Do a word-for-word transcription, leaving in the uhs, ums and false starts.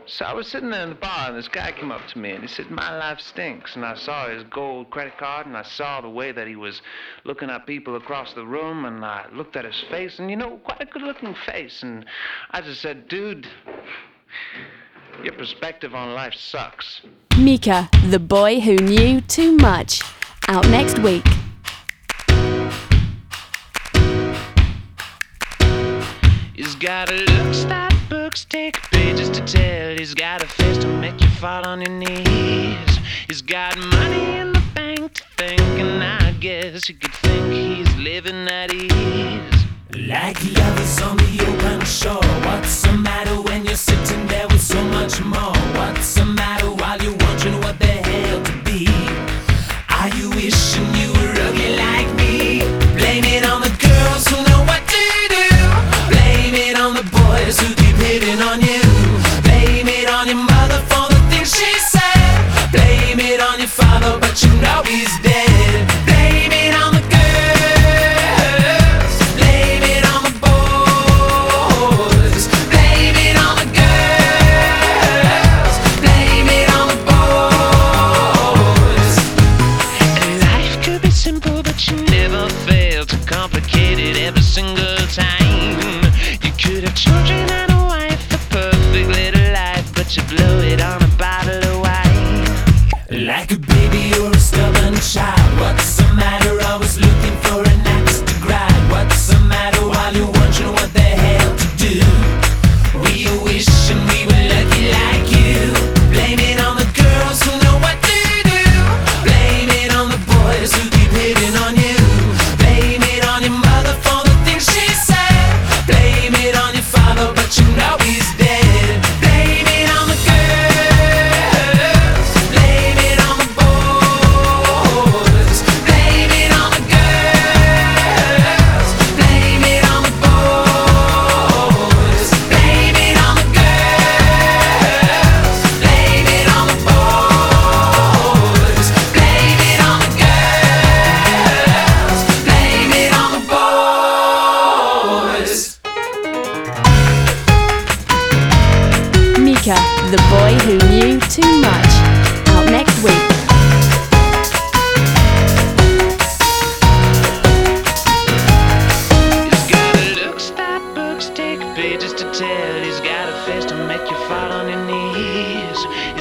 So I was sitting there in the bar, and this guy came up to me, and he said, "My life stinks." And I saw his gold credit card, and I saw the way that he was looking at people across the room, and I looked at his face, and, you know, quite a good-looking face. And I just said, "Dude, your perspective on life sucks." Mika, the boy who knew too much. Out next week. He's got a look, stop books, take pages to tell. He's got a face to make you fall on your knees. He's got money in the bank to think, and I guess you could think he's living at ease. Like lovers on the open shore. What's the matter when you're sitting there with so much more? What's the matter while you're wondering what the hell to be? Are you wishing you were ugly like me? Blame it on the girls who know what to do. Blame it on the boys who keep hitting on you. Blame it on your mother for the things she said. Blame it on your father, but you know he's dead. Blame it on the girls. Blame it on the boys. Blame it on the girls. Blame it on the boys. And life could be simple, but you never fail to complicate it every single time. You could have children and a wife, a perfect little life, but you blow it on a bottle of wine. Like a baby or a stubborn child. What's the matter? Always looking for an axe to grind. What's the matter while you're wondering what the hell to do? We wishing we were lucky like you. Blame it on the girls who know what to do. Blame it on the boys who keep hitting on you. Blame it on your mother for the things she said. Blame it on your father, but you know he's dead. Blame it on the girls. Blame it on the boys. Blame it on the girls. Blame it on the boys. Blame it on the girls. Blame it on the boys. Blame it on the girls. Blame it on the boys. Mika, the boy who knew too much. Out next week. He's got a look, stop books, take pages to tell. He's got a face to make you fall on your knees.